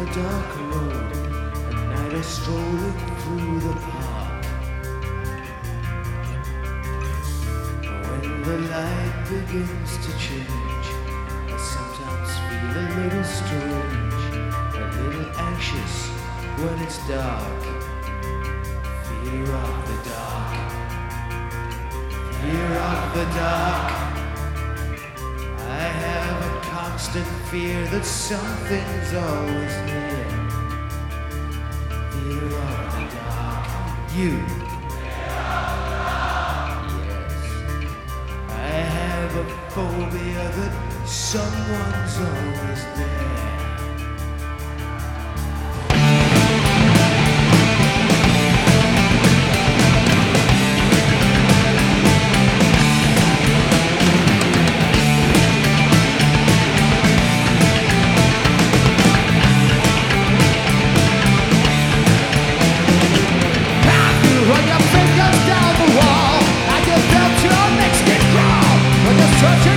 dark road, at night I strolling through the park. When the light begins to change, I sometimes feel a little strange, a little anxious when it's dark. Fear of the dark, fear of the dark. I have a constant fear that something's always near. Fear of the dark. You. Yes. I have a phobia that someone's always there. Run your fingers down the wall, and you felt your next skin crawl when you're searching.